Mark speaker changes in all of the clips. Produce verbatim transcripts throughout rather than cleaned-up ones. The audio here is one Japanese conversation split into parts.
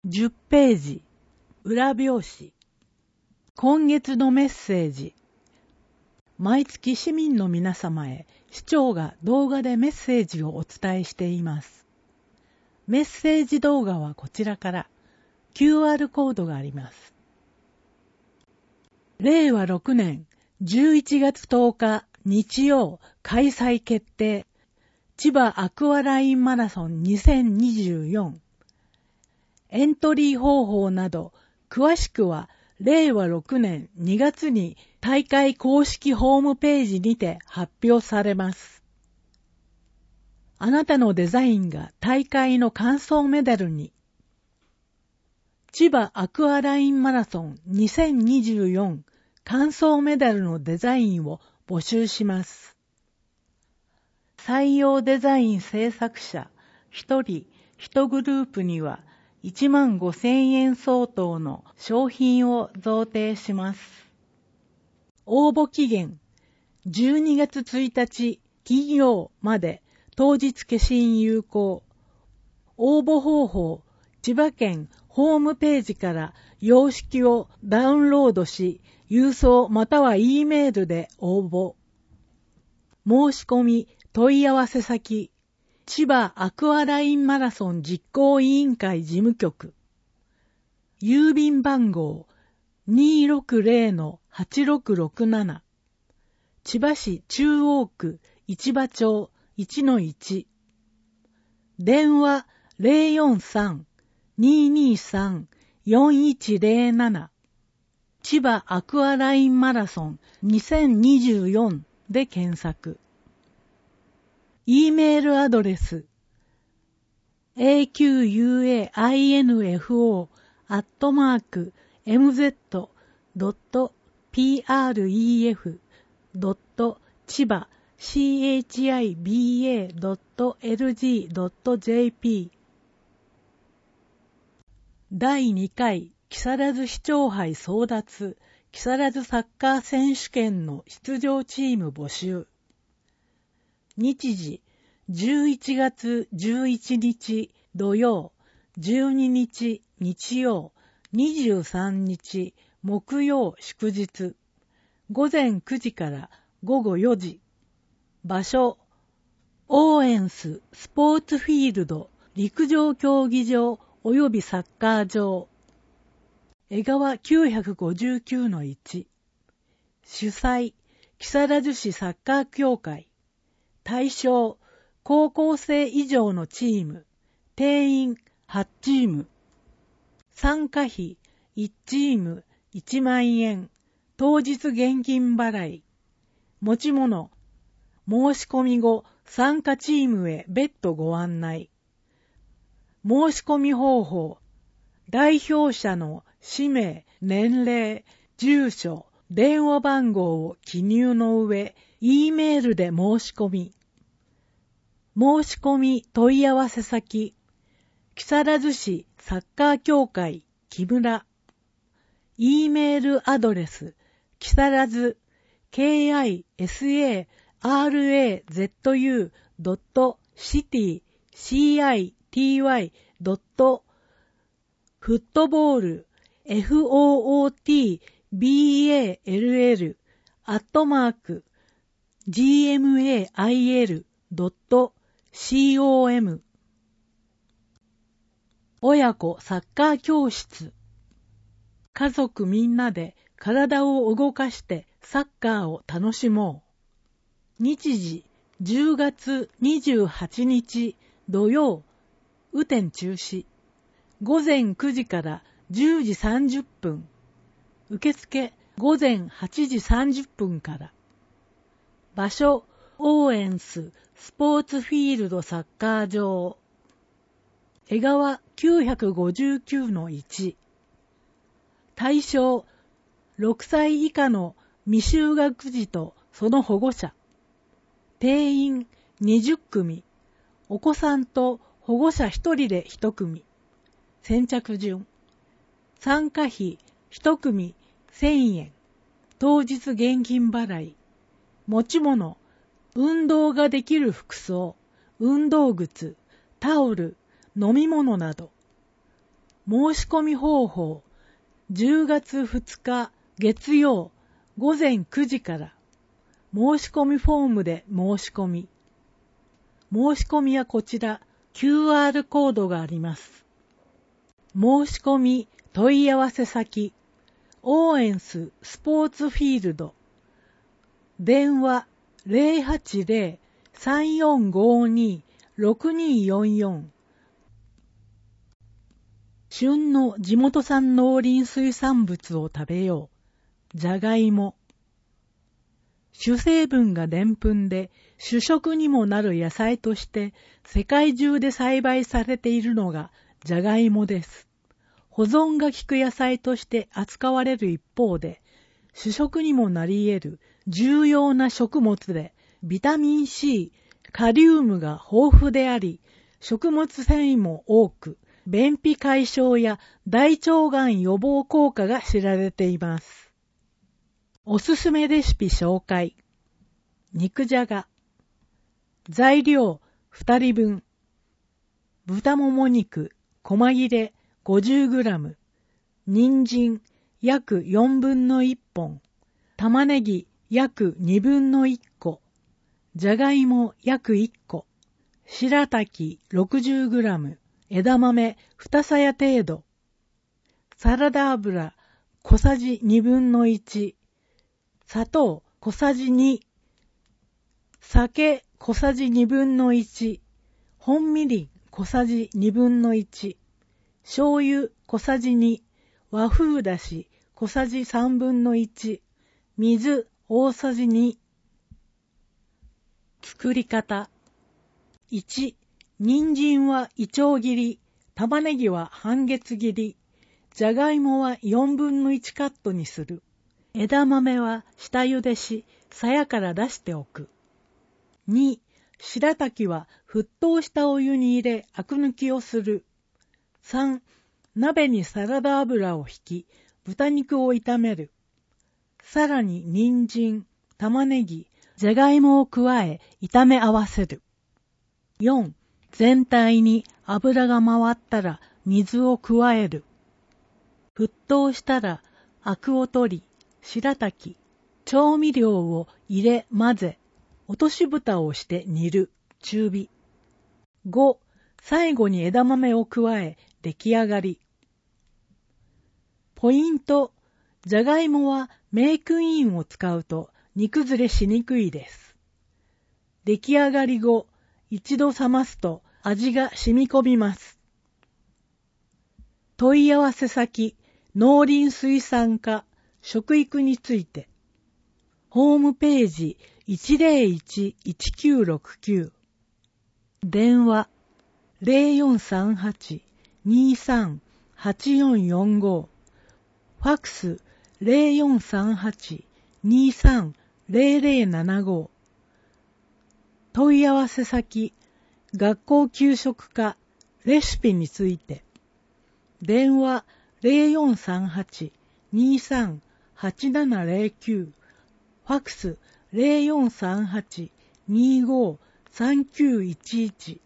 Speaker 1: じゅっページ、裏表紙。今月のメッセージ。毎月市民の皆様へ市長が動画でメッセージをお伝えしています。メッセージ動画はこちらから キューアール コードがあります。れいわろくねんじゅういちがつとおか日曜開催決定。千葉アクアラインマラソンにせんにじゅうよん。エントリー方法など詳しくはれいわろくねんにがつに大会公式ホームページにて発表されます。あなたのデザインが大会の完走メダルに。千葉アクアラインマラソンにせんにじゅうよん完走メダルのデザインを募集します。採用デザイン制作者ひとりいちグループにはいちまんごせんえん相当の商品を贈呈します。応募期限じゅうにがつついたち金曜まで当日消印有効。応募方法、千葉県ホームページから様式をダウンロードし、郵送または E メールで応募。申し込み問い合わせ先、千葉アクアラインマラソン実行委員会事務局。郵便番号 にーろくぜろのはちろくろくなな。千葉市中央区市場町 いちのいち。電話 ゼロよんさん にーにーさん よんいちゼロなな。千葉アクアラインマラソンにせんにじゅうよんで検索。E メールアドレス エーキューユーエーアイエヌエフオー アットマーク エムゼット ドット ピーアールイーエフ ドット 千葉 シーエイチアイビーエー ドット エルジー ドット ジェーピー だいにかい木更津市長杯争奪木更津サッカー選手権の出場チーム募集。日時じゅういちがつじゅういちにち土曜、じゅうににち日曜、にじゅうさんにち木曜祝日、ごぜんくじからごごよじ。場所、オーエンススポーツフィールド陸上競技場及びサッカー場。江川 きゅうひゃくごじゅうきゅうのいち。主催、木更津市サッカー協会。対象、高校生以上のチーム。定員はちチーム。参加費いちチームいちまんえん。当日現金払い。持ち物。申し込み後、参加チームへ別途ご案内。申し込み方法。代表者の氏名、年齢、住所、電話番号を記入の上、E メールで申し込み。申し込み問い合わせ先、木更津市サッカー協会木村。E メールアドレス、木更津 ケーアイエスエーアールエーゼットユー ドット シティ シーアイティーワイ ドット フットボール エフオーオーティービーエーエルエル アットマーク ジーエムエーアイエル ドット コム。 親子サッカー教室。家族みんなで体を動かしてサッカーを楽しもう。日時じゅうがつにじゅうはちにち土曜、雨天中止。ごぜんくじからじゅうじさんじゅっぷん。受付ごぜんはちじさんじゅっぷんから。場所、オーエンススポーツフィールドサッカー場。江川 きゅうひゃくごじゅうきゅうのいち。対象、ろくさい以下の未就学児とその保護者。定員にじゅっくみ。お子さんと保護者ひとりでいちくみ。先着順。参加費いちくみせんえん。当日現金払い。持ち物。運動ができる服装、運動靴、タオル、飲み物など。 申し込み方法、じゅうがつふつか月曜ごぜんくじから申し込みフォームで申し込み。申し込みはこちら キューアール コードがあります。申し込み問い合わせ先、オーエンススポーツフィールド。電話 ゼロはちゼロ さんよんごに ろくによんよん。旬の地元産農林水産物を食べよう。じゃがいも。主成分がでんぷんで主食にもなる野菜として世界中で栽培されているのがじゃがいもです。保存が効く野菜として扱われる一方で主食にもなり得る重要な食物でビタミン C、カリウムが豊富であり食物繊維も多く便秘解消や大腸がん予防効果が知られています。おすすめレシピ紹介。肉じゃが。材料ふたりぶん。豚もも肉、細切れ ごじゅうグラム。人参約よんぶんのいっぽん。玉ねぎ約にぶんのいっこ。じゃがいも約いっこ。白滝 ろくじゅうグラム。枝豆にさや程度。サラダ油小さじにぶんのいち。砂糖小さじに。酒小さじにぶんのいち。本みりん小さじにぶんのいち。醤油小さじに。和風だし小さじさんぶんのいち。水大さじに。作り方。いち、人参はいちょう切り、玉ねぎは半月切り、じゃがいもはよんぶんのいちカットにする。枝豆は下茹でし、鞘から出しておく。に、白滝は沸騰したお湯に入れ、アク抜きをする。さん、鍋にサラダ油をひき、豚肉を炒める。さらに人参、玉ねぎ、じゃがいもを加え、炒め合わせる。よん、全体に油が回ったら水を加える。沸騰したらアクを取り、白滝、調味料を入れ混ぜ、落とし蓋をして煮る、中火。ご、最後に枝豆を加え、出来上がり。ポイント、じゃがいもはメークインを使うと煮崩れしにくいです。出来上がり後、一度冷ますと味が染み込みます。問い合わせ先、農林水産課、食育について。ホームページ いちゼロいち いちきゅうろくきゅう。電話 ゼロよんさんはち にさんはちよんよんご。ファクス ゼロよんさんはち にさんゼロゼロななご。問い合わせ先、学校給食課、レシピについて。電話ゼロよんさんはち にさんはちななゼロきゅう。ファクスゼロよんさんはち にご さんきゅういちいち。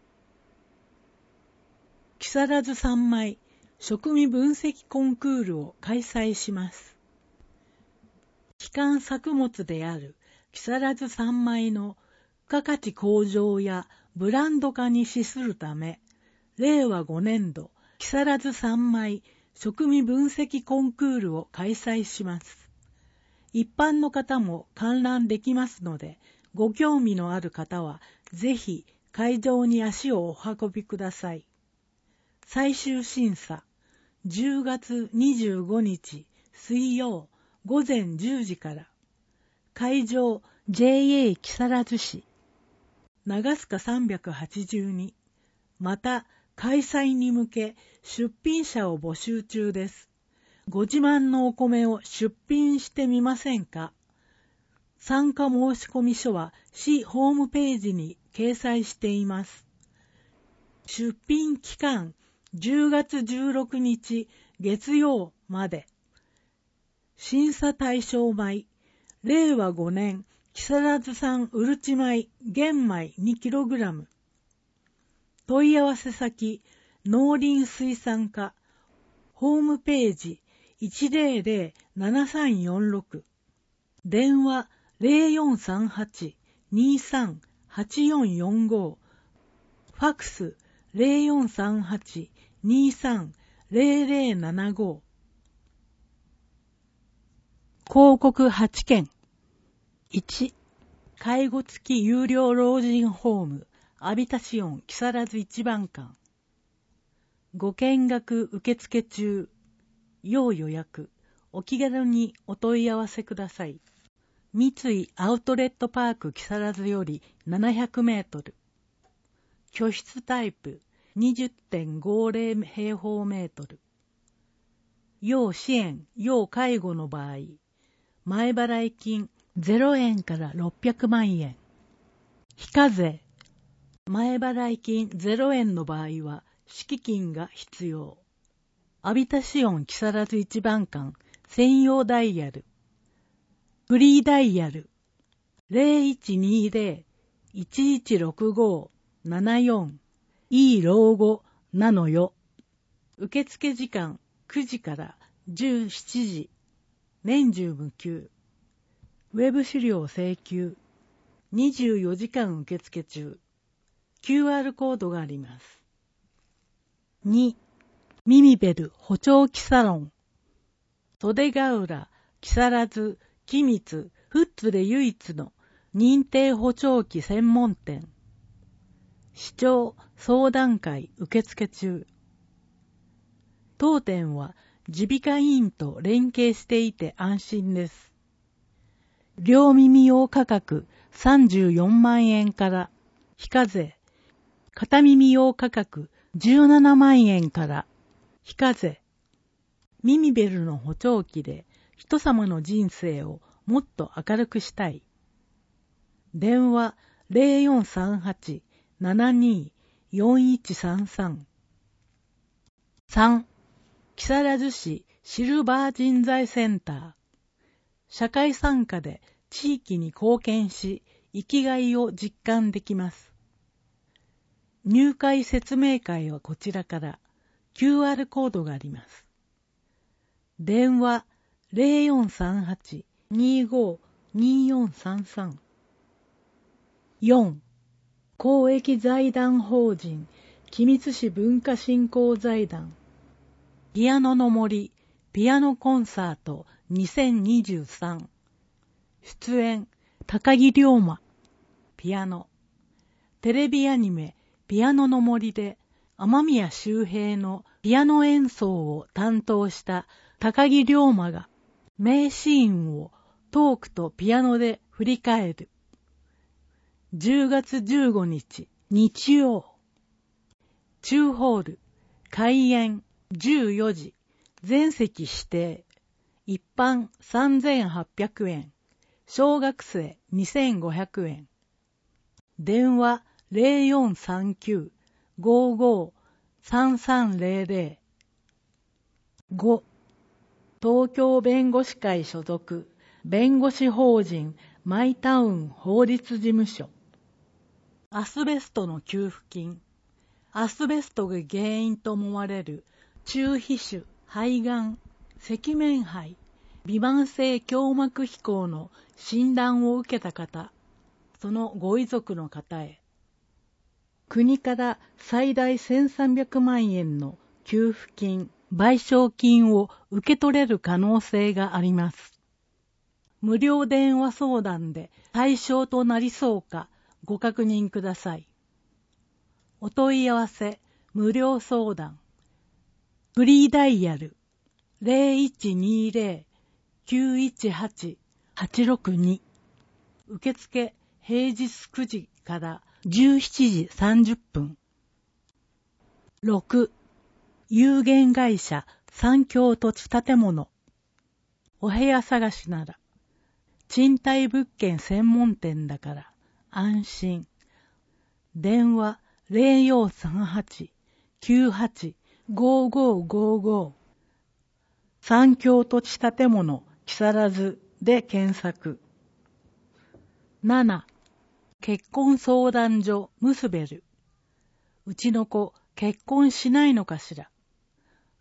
Speaker 1: 木更津三米食味分析コンクールを開催します。基幹作物である木更津三米の付加価値向上やブランド化に資するため、れいわごねんど木更津三米食味分析コンクールを開催します。一般の方も観覧できますので、ご興味のある方はぜひ会場に足をお運びください。最終審査、じゅうがつにじゅうごにち水曜ごぜんじゅうじから。会場 ジェーエー 木更津市。長須賀さんびゃくはちじゅうに。また、開催に向け出品者を募集中です。ご自慢のお米を出品してみませんか？参加申込書は市ホームページに掲載しています。出品期間じゅうがつじゅうろくにち月曜まで。審査対象米、れいわごねん木更津産うるち米玄米 にキログラム。問い合わせ先、農林水産課ホームページ いちゼロゼロ ななさんよんろく、電話 ゼロよんさんはち にさん はちよんよんご、ファックス ゼロよんさんはち にさん ゼロゼロななご。広告はちけん。いち、介護付き有料老人ホームアビタシオン木更津一番館。ご見学受付中。要予約。お気軽にお問い合わせください。三井アウトレットパーク木更津よりななひゃくメートル。居室タイプ にじゅってんごゼロ 平方メートル。要支援、要介護の場合、前払い金ゼロえんからろっぴゃくまんえん。非課税。前払い金ゼロえんの場合は敷金が必要。アビタシオン木更津一番館専用ダイヤル。フリーダイヤル ゼロいちにゼロ いちいちろくご ななよん いい老後なのよ。受付時間くじからじゅうしちじ。年中無休。ウェブ資料請求。にじゅうよじかん受付中。キューアール コードがあります。に、ミミベル補聴器サロン。袖ヶ浦、木更津、君津、富津で唯一の認定補聴器専門店。視聴相談会受付中。当店は耳鼻科医院と連携していて安心です。両耳用価格さんじゅうよんまんえんから非課税。片耳用価格じゅうななまんえんから非課税。ミミベルの補聴器で人様の人生をもっと明るくしたい。電話 ゼロよんさんはち ななによんいちさんさん。さん、木更津市シルバー人材センター。社会参加で地域に貢献し、生きがいを実感できます。入会説明会はこちらから キューアール コードがあります。電話 ゼロよんさんはち にご によんさんさん。よん、公益財団法人君津市文化振興財団。ピアノの森ピアノコンサートにせんにじゅうさん。出演高木龍馬ピアノ。テレビアニメピアノの森で雨宮周平のピアノ演奏を担当した高木龍馬が名シーンをトークとピアノで振り返る。じゅうがつじゅうごにち日曜。中ホール開演じゅうよじ。全席指定。一般さんぜんはっぴゃくえん。小学生にせんごひゃくえん。電話 ゼロよんさんきゅう ごご さんさんゼロゼロ。ご、東京弁護士会所属弁護士法人マイタウン法律事務所。アスベストの給付金。アスベストが原因と思われる中皮腫、肺がん、赤面肺、微慢性胸膜飛行の診断を受けた方、そのご遺族の方へ、国から最大せんさんびゃくまんえんの給付金、賠償金を受け取れる可能性があります。無料電話相談で対象となりそうかご確認ください。お問い合わせ、無料相談。フリーダイヤル ゼロいちにゼロ きゅういちはち はちろくに。受付平日くじからじゅうしちじさんじゅっぷん。ろく、有限会社三京土地建物。お部屋探しなら賃貸物件専門店だから安心。電話 ゼロよんさんはち きゅうはち ごごごご。三京土地建物木更津で検索。なな、結婚相談所ムスベル。うちの子結婚しないのかしら。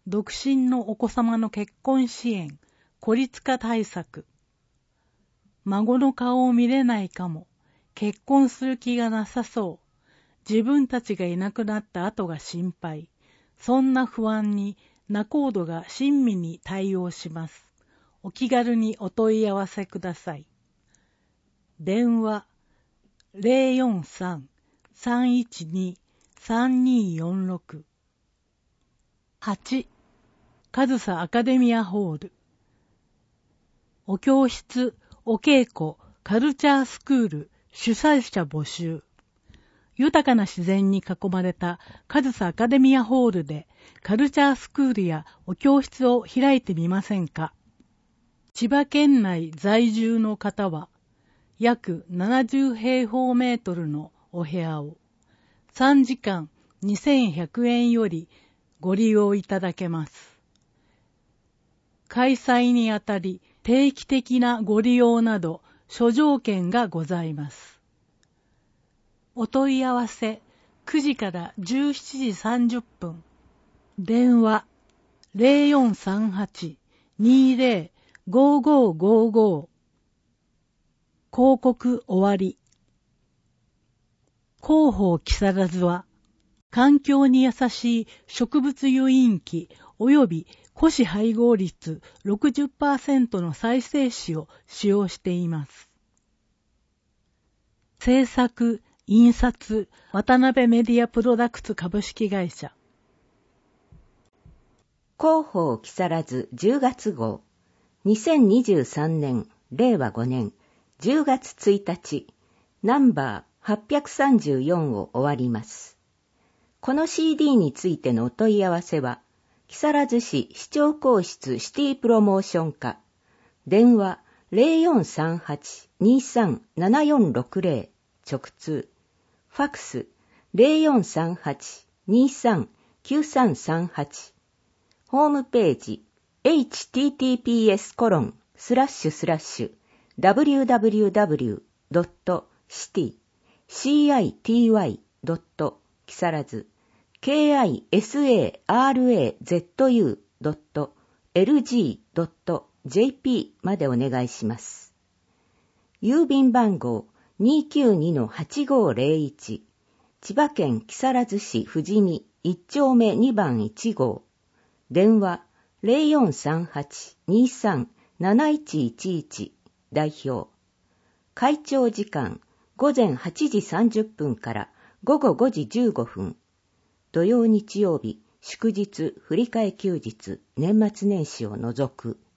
Speaker 1: 独身のお子様の結婚支援、孤立化対策。孫の顔を見れないかも。結婚する気がなさそう。自分たちがいなくなった後が心配。そんな不安に仲人が親身に対応します。お気軽にお問い合わせください。電話 ゼロよんさん さんいちに さんによんろく はち. 上総アカデミアホール。お教室、お稽古、カルチャースクール、主催者募集。豊かな自然に囲まれた上総アカデミアホールでカルチャースクールやお教室を開いてみませんか。千葉県内在住の方は約ななじゅうへいほうメートルのお部屋をさんじかんにせんひゃくえんよりご利用いただけます。開催にあたり定期的なご利用など諸条件がございます。お問い合わせくじからじゅうしちじさんじゅっぷん。電話 ゼロよんさんはち にゼロ ごーごーごーごー。広告終わり。広報木更津は環境に優しい植物油飲機及び古紙配合率 ろくじゅっパーセント の再生紙を使用しています。制作、印刷、渡辺メディアプロダクツ株式会社。
Speaker 2: 広報木更津じゅうがつ号。にせんにじゅうさんねん、れいわごねんじゅうがつついたち、ナンバーはっぴゃくさんじゅうよんを終わります。この シーディー についてのお問い合わせは、木更津市市長公室シティプロモーション課、電話 ゼロよんさんはち にさんななよんろくゼロ 直通、ファクス ゼロよんさんはち にさんきゅうさんさんはち、ホームページ エイチティーティーピーエスコロンスラッシュスラッシュダブリューダブリューダブリュードットシティシーアイティーワイドット木更津 ケーアイエスエーアールエーゼットユードットエルジードットジェーピー までお願いします。郵便番号 にきゅうにのはちごーゼロいち、千葉県木更津市富士見いち丁目にばんいち号、電話 ゼロよんさんはち にさんなないちいちいち、代表。開庁時間ごぜんはちじさんじゅっぷんからごごごじじゅうごふん。土曜日曜日、祝日、振り替え休日、年末年始を除く。